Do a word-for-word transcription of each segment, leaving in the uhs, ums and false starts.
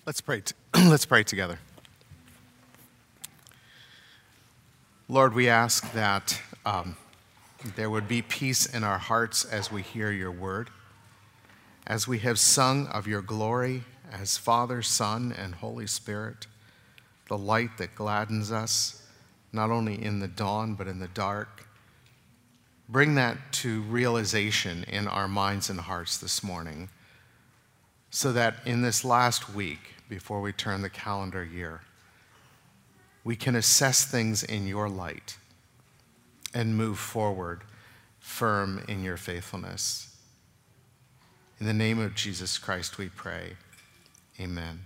Let's pray. T- let's pray together. Lord, we ask that um, there would be peace in our hearts as we hear your word, as we have sung of your glory as Father, Son, and Holy Spirit, the light that gladdens us, not only in the dawn but in the dark. Bring that to realization in our minds and hearts this morning, so that in this last week, before we turn the calendar year, we can assess things in your light and move forward firm in your faithfulness. In the name of Jesus Christ we pray. Amen.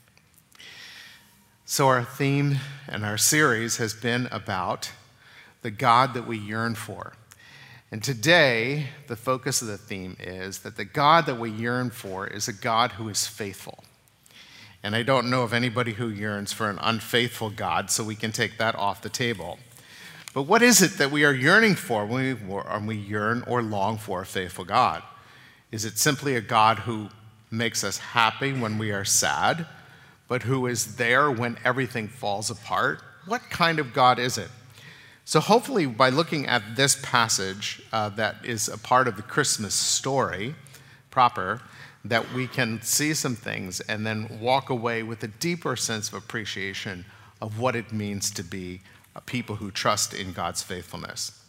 So our theme and our series has been about the God that we yearn for. And today, the focus of the theme is that the God that we yearn for is a God who is faithful. And I don't know of anybody who yearns for an unfaithful God, so we can take that off the table. But what is it that we are yearning for when we, when we yearn or long for a faithful God? Is it simply a God who makes us happy when we are sad, but who is there when everything falls apart? What kind of God is it? So hopefully by looking at this passage uh, that is a part of the Christmas story proper, that we can see some things and then walk away with a deeper sense of appreciation of what it means to be a people who trust in God's faithfulness.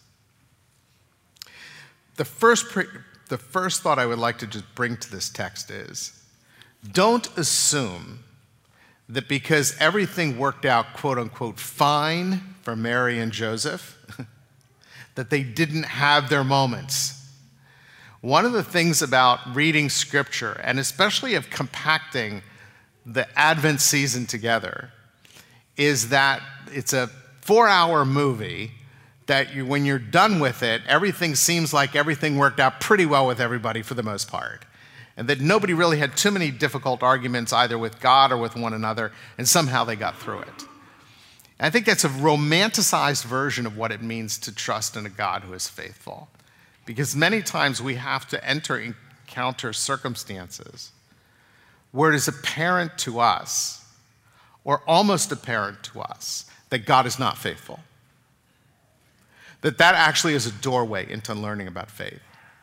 The first, pre- the first thought I would like to just bring to this text is, don't assume that because everything worked out, quote unquote, fine for Mary and Joseph, that they didn't have their moments. One of the things about reading scripture, and especially of compacting the Advent season together, is that it's a four-hour movie that you, when you're done with it, everything seems like everything worked out pretty well with everybody for the most part. And that nobody really had too many difficult arguments either with God or with one another, and somehow they got through it. And I think that's a romanticized version of what it means to trust in a God who is faithful. Because many times we have to enter encounter circumstances where it is apparent to us, or almost apparent to us, that God is not faithful. That that actually is a doorway into learning about faith.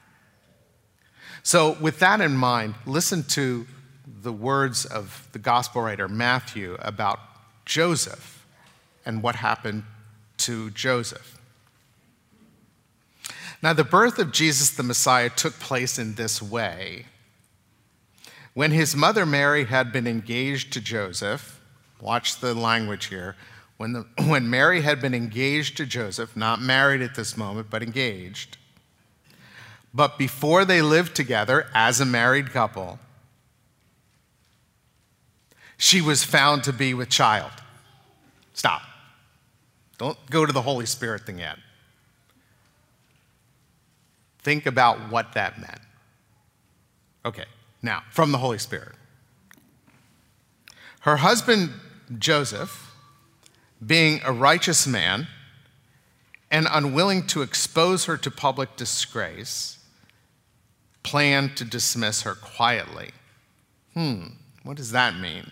So with that in mind, listen to the words of the gospel writer Matthew about Joseph and what happened to Joseph. Now, the birth of Jesus the Messiah took place in this way. When his mother Mary had been engaged to Joseph, watch the language here, when, the, when Mary had been engaged to Joseph, not married at this moment, but engaged, but before they lived together as a married couple, she was found to be with child. Stop. Don't go to the Holy Spirit thing yet. Think about what that meant. Okay, now, from the Holy Spirit. Her husband, Joseph, being a righteous man and unwilling to expose her to public disgrace, planned to dismiss her quietly. Hmm, what does that mean?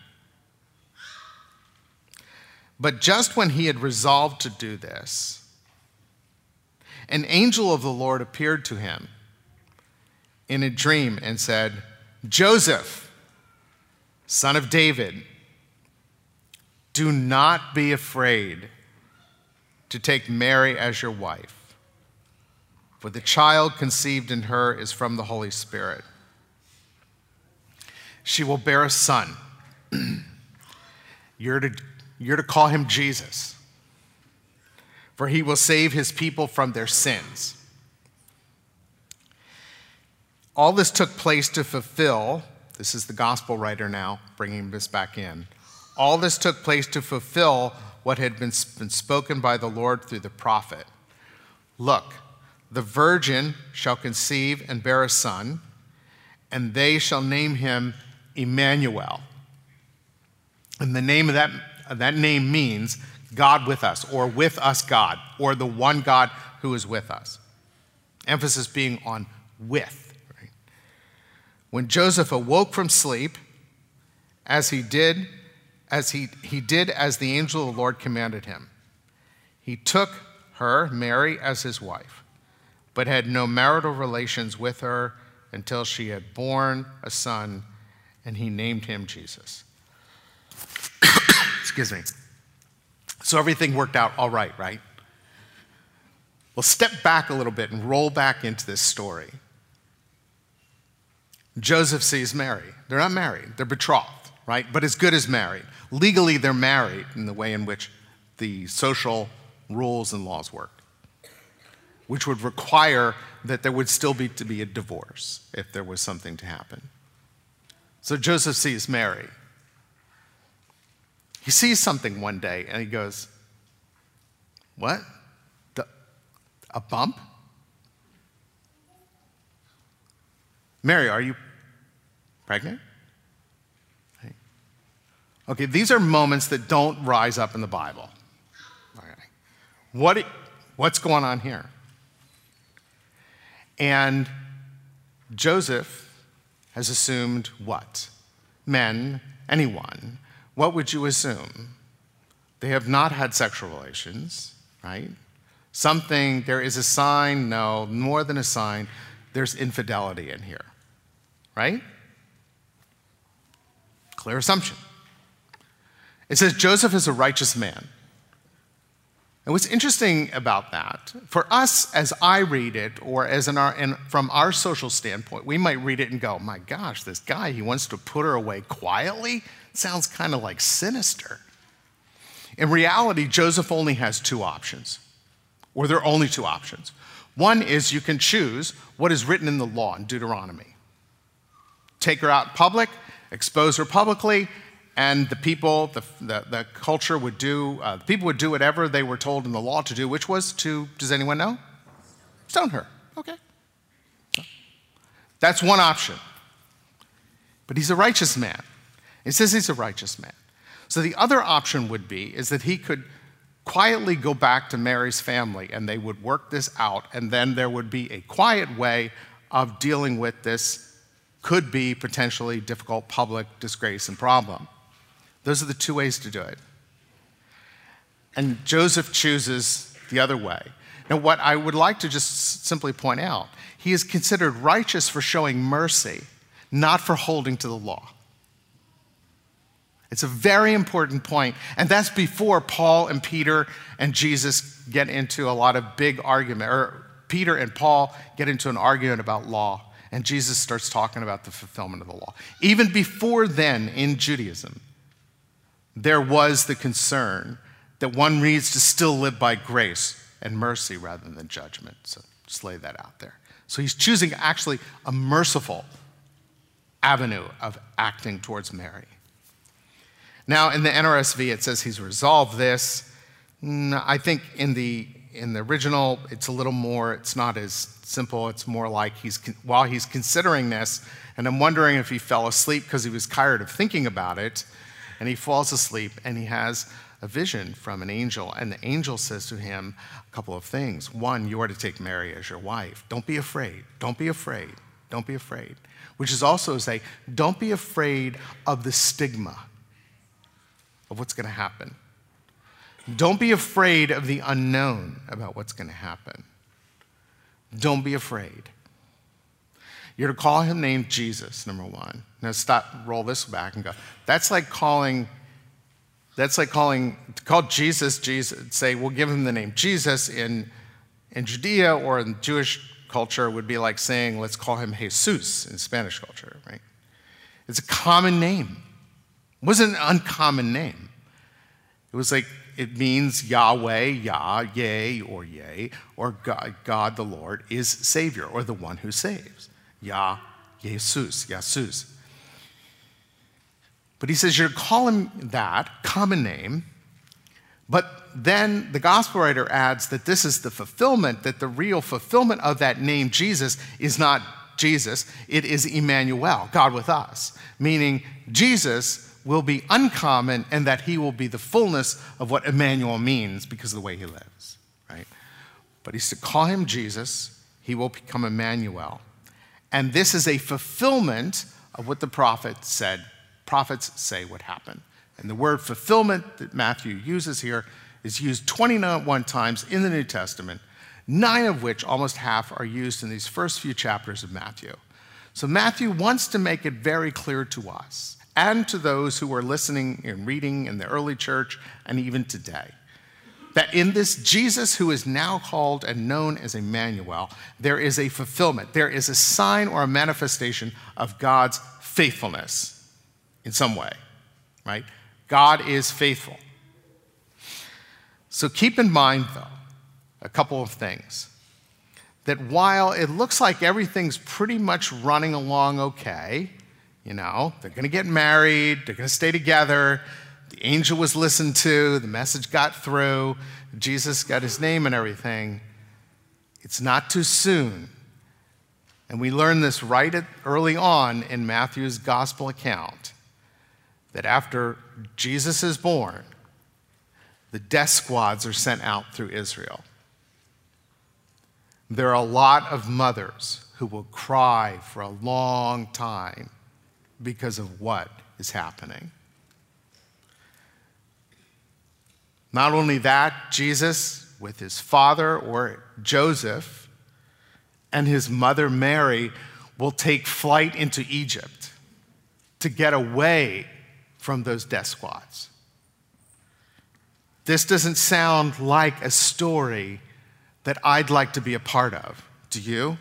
But just when he had resolved to do this, an angel of the Lord appeared to him in a dream and said, Joseph, son of David, do not be afraid to take Mary as your wife, for the child conceived in her is from the Holy Spirit. She will bear a son. You're to, you're to call him Jesus, for he will save his people from their sins. All this took place to fulfill, this is the gospel writer now bringing this back in, all this took place to fulfill what had been, been spoken by the Lord through the prophet. Look, the virgin shall conceive and bear a son, and they shall name him Emmanuel. And the name of that, that name means God with us, or with us God, or the one God who is with us. Emphasis being on with. Right? When Joseph awoke from sleep as he did, as he, he did as the angel of the Lord commanded him. He took her, Mary, as his wife, but had no marital relations with her until she had borne a son, and he named him Jesus. Excuse me. So everything worked out all right, right? Well, step back a little bit and roll back into this story. Joseph sees Mary. They're not married. They're betrothed, right? But as good as married. Legally, they're married in the way in which the social rules and laws work, which would require that there would still be to be a divorce if there was something to happen. So Joseph sees Mary. He sees something one day and he goes, what? The, a bump? Mary, are you pregnant? Okay, these are moments that don't rise up in the Bible. Okay. What, what's going on here? And Joseph has assumed what? Men, anyone. What would you assume? They have not had sexual relations, right? Something, there is a sign, no, more than a sign, there's infidelity in here, right? Clear assumption. It says Joseph is a righteous man. And what's interesting about that, for us as I read it, or as in our, in, from our social standpoint, we might read it and go, my gosh, this guy, he wants to put her away quietly? Sounds kind of like sinister. In reality, Joseph only has two options, or there are only two options. One is you can choose what is written in the law in Deuteronomy. Take her out in public, expose her publicly, and the people, the, the, the culture would do, uh, the people would do whatever they were told in the law to do, which was to, does anyone know? Stone her. Okay. So, that's one option. But he's a righteous man. It says he's a righteous man. So the other option would be is that he could quietly go back to Mary's family and they would work this out, and then there would be a quiet way of dealing with this could be potentially difficult public disgrace and problem. Those are the two ways to do it. And Joseph chooses the other way. Now, what I would like to just simply point out, he is considered righteous for showing mercy, not for holding to the law. It's a very important point, and that's before Paul and Peter and Jesus get into a lot of big argument, or Peter and Paul get into an argument about law, and Jesus starts talking about the fulfillment of the law. Even before then, in Judaism, there was the concern that one needs to still live by grace and mercy rather than judgment. So just lay that out there. So he's choosing actually a merciful avenue of acting towards Mary. Now, in the N R S V, it says he's resolved this. I think in the in the original, it's a little more, it's not as simple. It's more like he's while he's considering this, and I'm wondering if he fell asleep because he was tired of thinking about it, and he falls asleep, and he has a vision from an angel, and the angel says to him a couple of things. One, you are to take Mary as your wife. Don't be afraid. Don't be afraid. Don't be afraid. Which is also to say, don't be afraid of the stigma of what's going to happen. Don't be afraid of the unknown about what's going to happen. Don't be afraid. You're to call him named Jesus, number one. Now stop, roll this back and go. That's like calling, that's like calling, to call Jesus, Jesus, say, we'll give him the name Jesus in, in Judea or in Jewish culture would be like saying, let's call him Jesus in Spanish culture, right? It's a common name. It wasn't an uncommon name. It was like, it means Yahweh, Yah, yea, or yea, or God, God the Lord is Savior, or the one who saves. Yah, Jesus, Jesus. But he says you're to call him that, common name, but then the gospel writer adds that this is the fulfillment, that the real fulfillment of that name Jesus is not Jesus, it is Emmanuel, God with us, meaning Jesus will be uncommon and that he will be the fullness of what Emmanuel means because of the way he lives, right? But he's to call him Jesus, he will become Emmanuel. And this is a fulfillment of what the prophet said prophets say would happen. And the word fulfillment that Matthew uses here is used twenty-one times in the New Testament, nine of which, almost half, are used in these first few chapters of Matthew. So Matthew wants to make it very clear to us and to those who were listening and reading in the early church and even today, that in this Jesus who is now called and known as Emmanuel, there is a fulfillment. There is a sign or a manifestation of God's faithfulness in some way, right? God is faithful. So keep in mind, though, a couple of things. That while it looks like everything's pretty much running along okay, you know, they're going to get married, they're going to stay together, the angel was listened to, the message got through, Jesus got his name and everything, it's not too soon. And we learn this right at, early on in Matthew's gospel account, that after Jesus is born, the death squads are sent out through Israel. There are a lot of mothers who will cry for a long time because of what is happening. Not only that, Jesus, with his father or Joseph and his mother Mary, will take flight into Egypt to get away from those death squads. This doesn't sound like a story that I'd like to be a part of. Do you?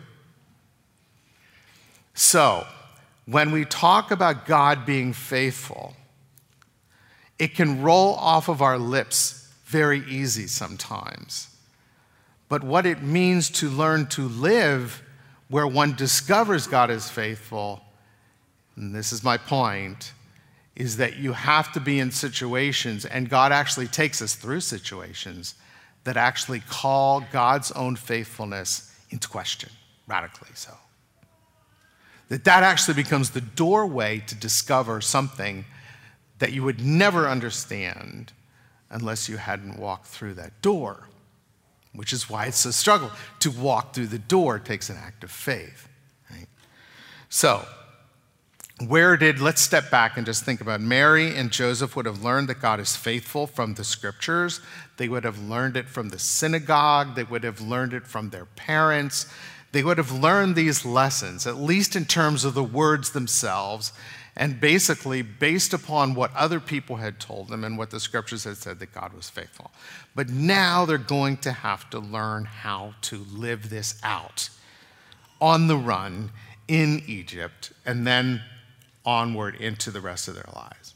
So, when we talk about God being faithful, it can roll off of our lips very easy sometimes. But what it means to learn to live where one discovers God is faithful, and this is my point, is that you have to be in situations, and God actually takes us through situations that actually call God's own faithfulness into question, radically so. That that actually becomes the doorway to discover something that you would never understand unless you hadn't walked through that door, which is why it's a struggle. To walk through the door takes an act of faith, right? So, where did, let's step back and just think about Mary and Joseph would have learned that God is faithful from the scriptures. They would have learned it from the synagogue. They would have learned it from their parents. They would have learned these lessons, at least in terms of the words themselves, and basically based upon what other people had told them and what the scriptures had said that God was faithful. But now they're going to have to learn how to live this out on the run in Egypt, and then onward into the rest of their lives.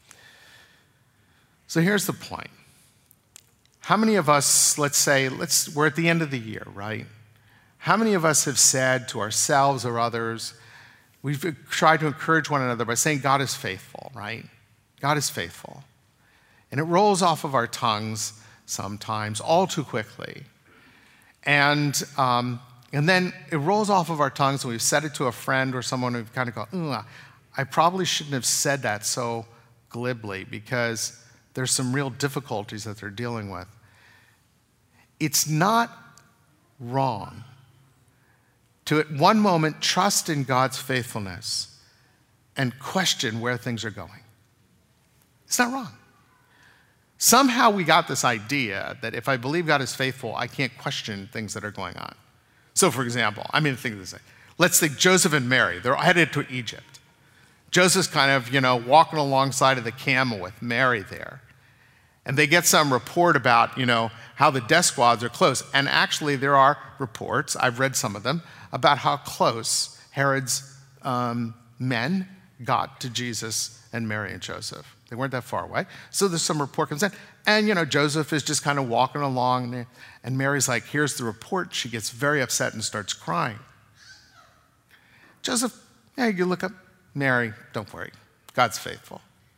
So here's the point. How many of us, let's say, let's we're at the end of the year, right? How many of us have said to ourselves or others, we've tried to encourage one another by saying God is faithful, right? God is faithful. And it rolls off of our tongues sometimes all too quickly. And um, and then it rolls off of our tongues and we've said it to a friend or someone who've kind of go, ugh, I probably shouldn't have said that so glibly because there's some real difficulties that they're dealing with. It's not wrong to at one moment trust in God's faithfulness and question where things are going. It's not wrong. Somehow we got this idea that if I believe God is faithful, I can't question things that are going on. So for example, I mean, think of this. Let's think Joseph and Mary, they're headed to Egypt. Joseph's kind of, you know, walking alongside of the camel with Mary there. And they get some report about, you know, how the death squads are close. And actually there are reports, I've read some of them, about how close Herod's um, men got to Jesus and Mary and Joseph. They weren't that far away. So there's some report comes in. And, you know, Joseph is just kind of walking along. And Mary's like, here's the report. She gets very upset and starts crying. Joseph, yeah, you look up. Mary, don't worry. God's faithful.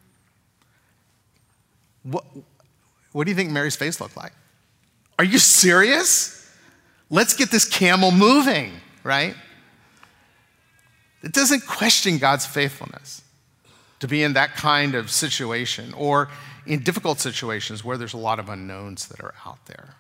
What, what do you think Mary's face looked like? Are you serious? Let's get this camel moving, right? It doesn't question God's faithfulness to be in that kind of situation or in difficult situations where there's a lot of unknowns that are out there.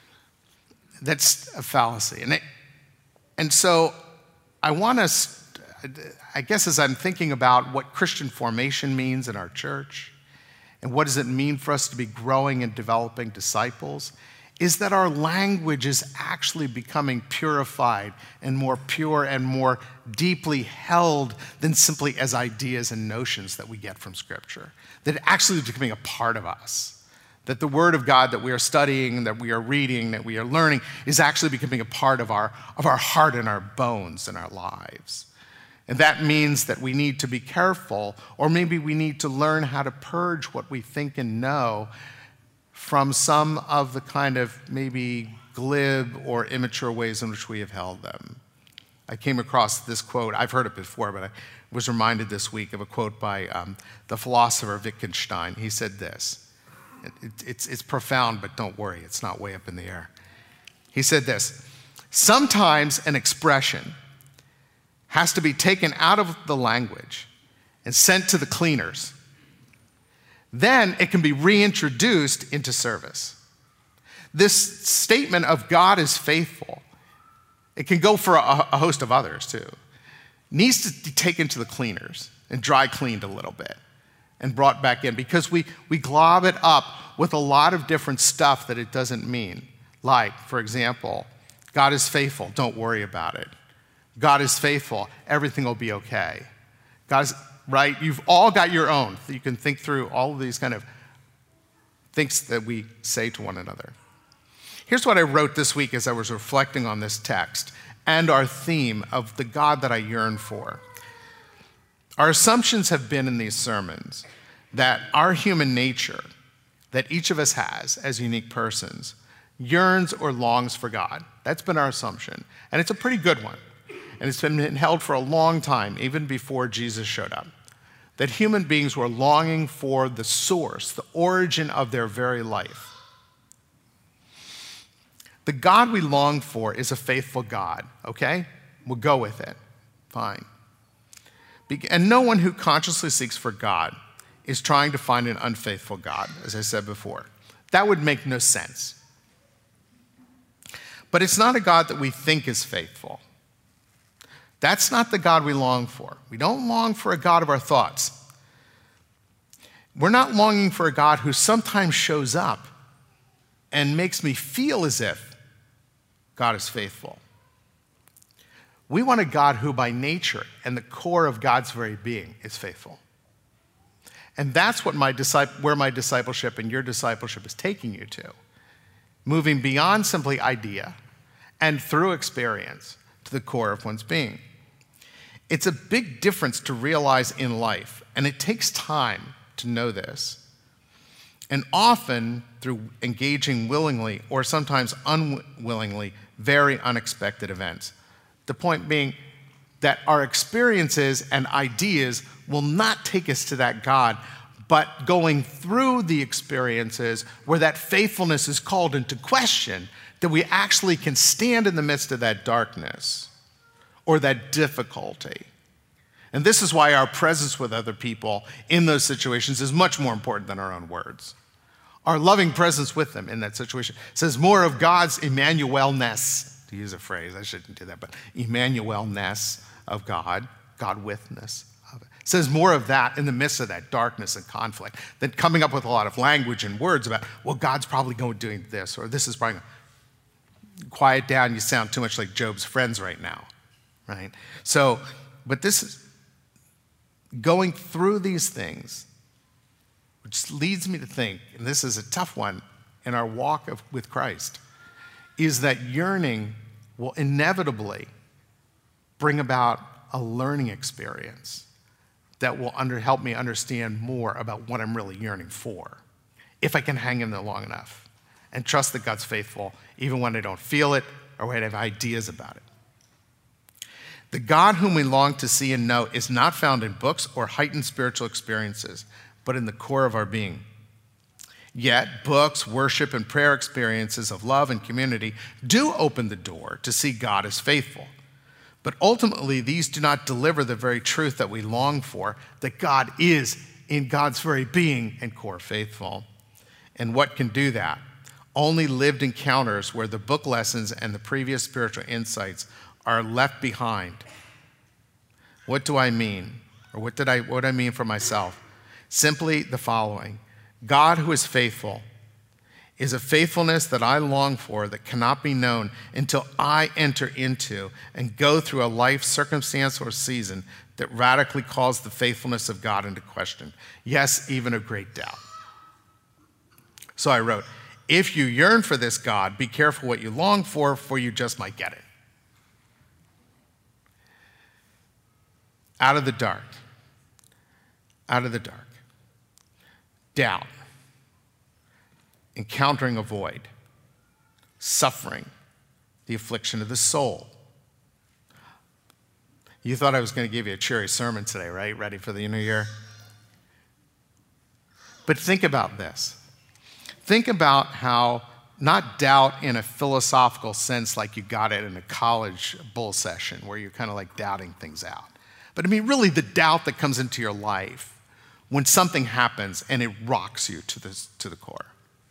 That's a fallacy. And, it, and so I want us, I guess as I'm thinking about what Christian formation means in our church, and what does it mean for us to be growing and developing disciples, is that our language is actually becoming purified and more pure and more deeply held than simply as ideas and notions that we get from Scripture. That it actually is becoming a part of us. That the Word of God that we are studying, that we are reading, that we are learning, is actually becoming a part of our, of our heart and our bones and our lives. And that means that we need to be careful, or maybe we need to learn how to purge what we think and know from some of the kind of maybe glib or immature ways in which we have held them. I came across this quote. I've heard it before, but I was reminded this week of a quote by um, the philosopher Wittgenstein. He said this. It, it's, it's profound, but don't worry, it's not way up in the air. He said this: sometimes an expression has to be taken out of the language and sent to the cleaners. Then it can be reintroduced into service. This statement of God is faithful, it can go for a, a host of others too, needs to be taken to the cleaners and dry cleaned a little bit and brought back in, because we, we glob it up with a lot of different stuff that it doesn't mean. Like, for example, God is faithful, don't worry about it. God is faithful, everything will be okay. God is, right? You've all got your own. You can think through all of these kind of things that we say to one another. Here's what I wrote this week as I was reflecting on this text and our theme of the God that I yearn for. Our assumptions have been in these sermons that our human nature, that each of us has as unique persons, yearns or longs for God. That's been our assumption. And it's a pretty good one. And it's been held for a long time, even before Jesus showed up. That human beings were longing for the source, the origin of their very life. The God we long for is a faithful God, okay? We'll go with it. Fine. And no one who consciously seeks for God is trying to find an unfaithful God, as I said before. That would make no sense. But it's not a God that we think is faithful. That's not the God we long for. We don't long for a God of our thoughts. We're not longing for a God who sometimes shows up and makes me feel as if God is faithful. We want a God who by nature and the core of God's very being is faithful. And that's what my disciple, where my discipleship and your discipleship is taking you to. Moving beyond simply idea and through experience to the core of one's being. It's a big difference to realize in life, and it takes time to know this. And often, through engaging willingly or sometimes unwillingly, very unexpected events. The point being that our experiences and ideas will not take us to that God, but going through the experiences where that faithfulness is called into question, that we actually can stand in the midst of that darkness or that difficulty. And this is why our presence with other people in those situations is much more important than our own words. Our loving presence with them in that situation says more of God's Emmanuel-ness, to use a phrase, I shouldn't do that, but Emmanuel-ness of God, God-withness of it. Says more of that in the midst of that darkness and conflict than coming up with a lot of language and words about, well, God's probably going doing this, or this is probably, quiet down, you sound too much like Job's friends right now, right? So, but this is, going through these things, which leads me to think, and this is a tough one in our walk of, with Christ, is that yearning will inevitably bring about a learning experience that will under, help me understand more about what I'm really yearning for, if I can hang in there long enough and trust that God's faithful, even when I don't feel it or when I have ideas about it. The God whom we long to see and know is not found in books or heightened spiritual experiences, but in the core of our being. Yet, books, worship, and prayer experiences of love and community do open the door to see God as faithful. But ultimately, these do not deliver the very truth that we long for, that God is in God's very being and core faithful. And what can do that? Only lived encounters where the book lessons and the previous spiritual insights are left behind. What do I mean? Or what did I what do I mean for myself? Simply the following. God, who is faithful, is a faithfulness that I long for that cannot be known until I enter into and go through a life circumstance or season that radically calls the faithfulness of God into question. Yes, even a great doubt. So I wrote, if you yearn for this God, be careful what you long for, for you just might get it. Out of the dark. Out of the dark. Doubt. Encountering a void. Suffering. The affliction of the soul. You thought I was going to give you a cheery sermon today, right? Ready for the new year? But think about this. Think about how, not doubt in a philosophical sense like you got it in a college bull session where you're kind of like doubting things out. But I mean, really the doubt that comes into your life when something happens and it rocks you to the, to the core.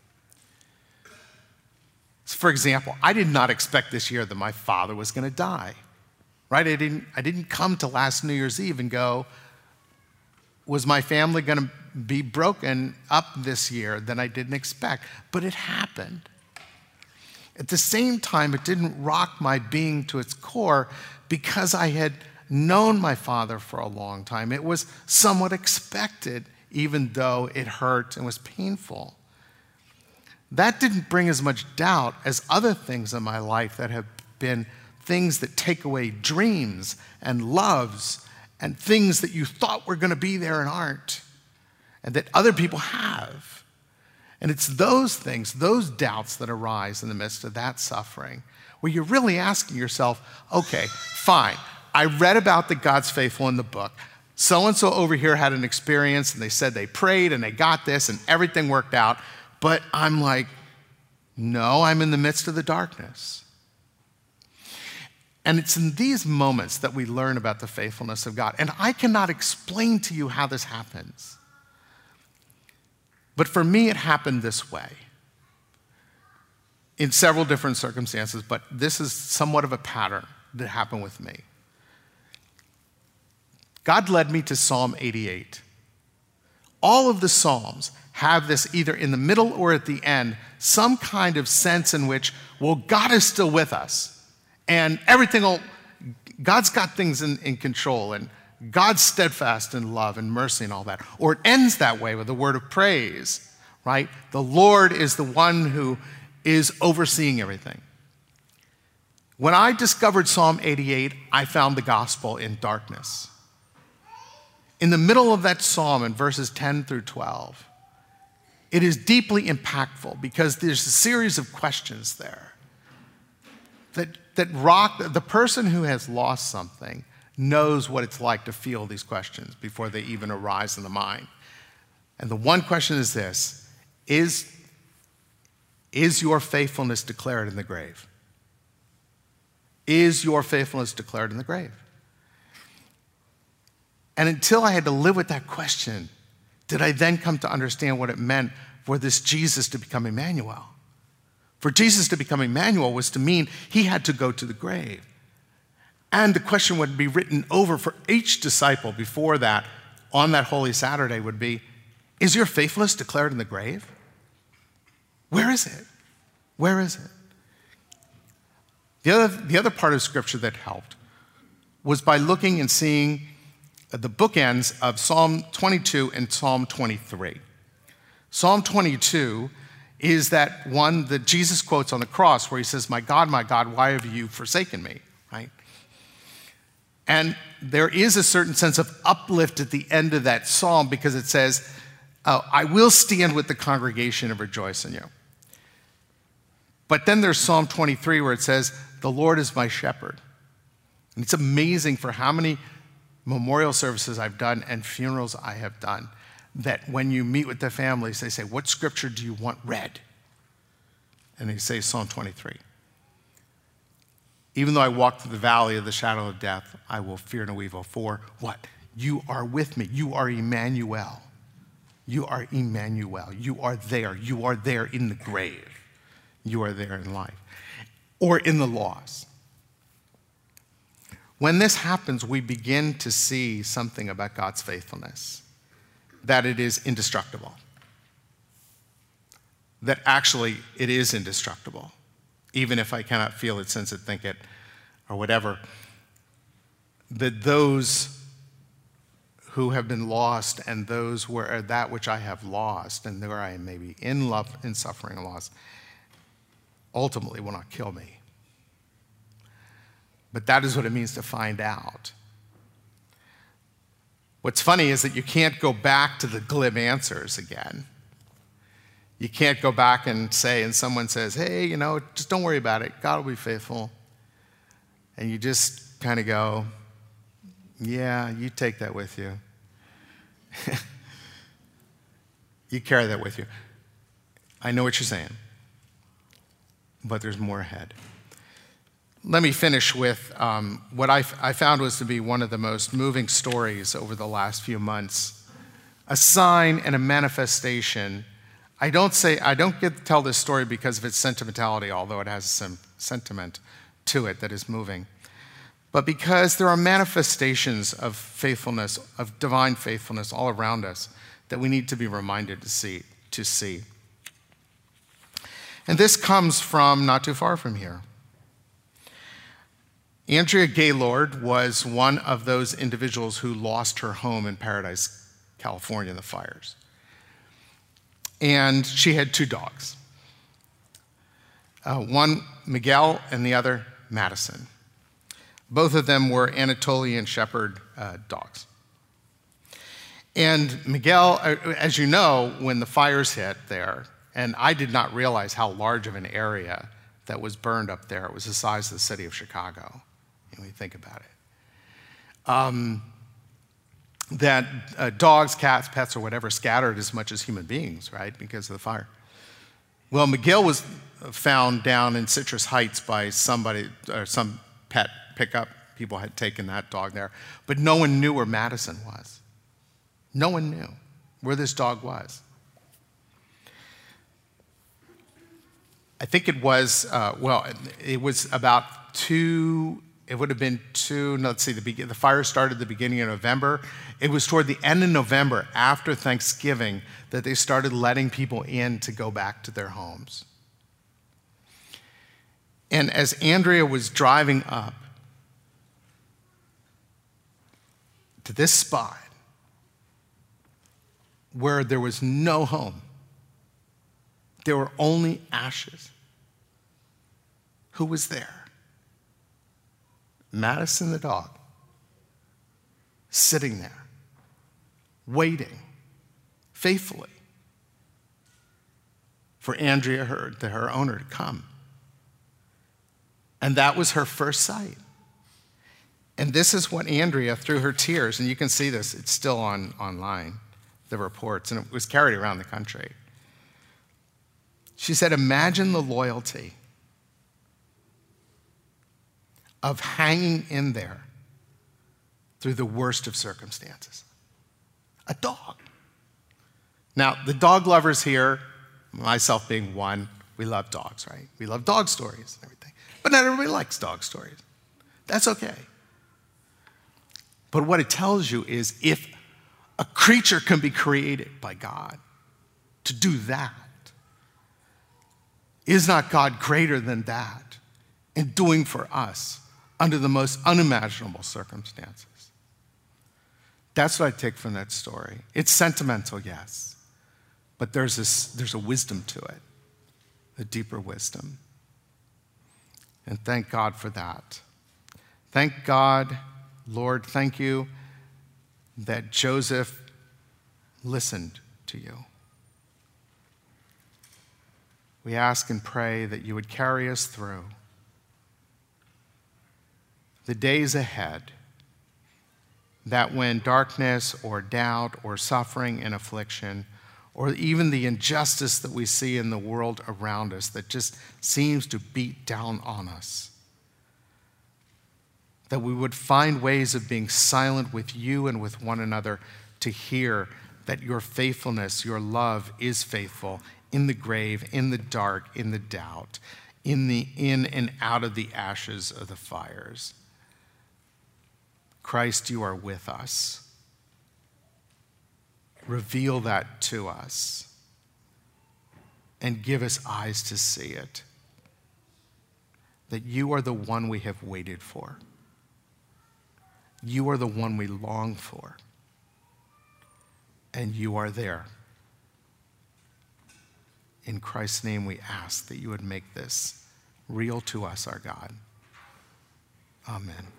So for example, I did not expect this year that my father was going to die. Right? I didn't, I didn't come to last New Year's Eve and go, was my family going to be broken up this year than I didn't expect? But it happened. At the same time, it didn't rock my being to its core because I had known my father for a long time. It was somewhat expected, even though it hurt and was painful. That didn't bring as much doubt as other things in my life that have been things that take away dreams and loves and things that you thought were going to be there and aren't, and that other people have. And it's those things, those doubts that arise in the midst of that suffering, where you're really asking yourself, okay, fine, I read about that God's faithful in the book. So-and-so over here had an experience, and they said they prayed, and they got this, and everything worked out. But I'm like, no, I'm in the midst of the darkness. And it's in these moments that we learn about the faithfulness of God. And I cannot explain to you how this happens. But for me, it happened this way. In several different circumstances, but this is somewhat of a pattern that happened with me. God led me to Psalm eighty-eight. All of the Psalms have this either in the middle or at the end, some kind of sense in which, well, God is still with us. And everything will, God's got things in, in control, and God's steadfast in love and mercy and all that. Or it ends that way with a word of praise, right? The Lord is the one who is overseeing everything. When I discovered Psalm eighty-eight, I found the gospel in darkness. In the middle of that psalm, in verses ten through twelve, it is deeply impactful because there's a series of questions there that that rock, the person who has lost something knows what it's like to feel these questions before they even arise in the mind. And the one question is this, is, is your faithfulness declared in the grave? Is your faithfulness declared in the grave? And until I had to live with that question, did I then come to understand what it meant for this Jesus to become Emmanuel. For Jesus to become Emmanuel was to mean he had to go to the grave. And the question would be written over for each disciple before that, on that Holy Saturday, would be, is your faithfulness declared in the grave? Where is it? Where is it? The other, the other part of Scripture that helped was by looking and seeing the bookends of Psalm twenty-two and Psalm twenty-three. Psalm twenty-two is that one that Jesus quotes on the cross where he says, my God, my God, why have you forsaken me, right? And there is a certain sense of uplift at the end of that psalm because it says, oh, I will stand with the congregation and rejoice in you. But then there's Psalm twenty-three where it says, the Lord is my shepherd. And it's amazing for how many memorial services I've done and funerals I have done that when you meet with the families, they say, what scripture do you want read? And they say Psalm twenty-three. Even though I walk through the valley of the shadow of death, I will fear no evil. For what? You are with me. You are Emmanuel. You are Emmanuel. You are there. You are there in the grave. You are there in life. Or in the loss. When this happens, we begin to see something about God's faithfulness, that it is indestructible, that actually it is indestructible, even if I cannot feel it, sense it, think it, or whatever, that those who have been lost and those where that which I have lost and where I may be in love, in suffering and loss, ultimately will not kill me. But that is what it means to find out. What's funny is that you can't go back to the glib answers again. You can't go back and say, and someone says, hey, you know, just don't worry about it. God will be faithful. And you just kind of go, yeah, you take that with you. You carry that with you. I know what you're saying, but there's more ahead. Let me finish with um, what I, f- I found was to be one of the most moving stories over the last few months. A sign and a manifestation. I don't say I don't get to tell this story because of its sentimentality, although it has some sentiment to it that is moving, but because there are manifestations of faithfulness, of divine faithfulness all around us that we need to be reminded to see. To see. And this comes from not too far from here. Andrea Gaylord was one of those individuals who lost her home in Paradise, California in the fires. And she had two dogs. Uh, one, Miguel, and the other, Madison. Both of them were Anatolian Shepherd uh, dogs. And Miguel, as you know, when the fires hit there, and I did not realize how large of an area that was burned up there. It was the size of the city of Chicago, when you think about it. Um, that uh, dogs, cats, pets, or whatever scattered as much as human beings, right, because of the fire. Well, Miguel was found down in Citrus Heights by somebody, or some pet pickup. People had taken that dog there. But no one knew where Madison was. No one knew where this dog was. I think it was, uh, well, it was about two, it would have been two, no, let's see, the, be- the fire started at the beginning of November. It was toward the end of November, after Thanksgiving, that they started letting people in to go back to their homes. And as Andrea was driving up to this spot where there was no home, there were only ashes, who was there? Madison the dog, sitting there, waiting faithfully for Andrea, her, her owner, to come. And that was her first sight. And this is what Andrea, through her tears, and you can see this, it's still on online, the reports, and it was carried around the country. She said, imagine the loyalty of hanging in there through the worst of circumstances. A dog. Now, the dog lovers here, myself being one, we love dogs, right? We love dog stories and everything. But not everybody likes dog stories. That's okay. But what it tells you is if a creature can be created by God to do that, is not God greater than that in doing for us under the most unimaginable circumstances? That's what I take from that story. It's sentimental, yes, but there's this, there's a wisdom to it, a deeper wisdom. And thank God for that. Thank God, Lord, thank you that Joseph listened to you. We ask and pray that you would carry us through the days ahead, that when darkness or doubt or suffering and affliction, or even the injustice that we see in the world around us that just seems to beat down on us, that we would find ways of being silent with you and with one another to hear that your faithfulness, your love is faithful in the grave, in the dark, in the doubt, in the in and out of the ashes of the fires. Christ, you are with us. Reveal that to us and give us eyes to see it. That you are the one we have waited for. You are the one we long for. And you are there. In Christ's name we ask that you would make this real to us, our God. Amen.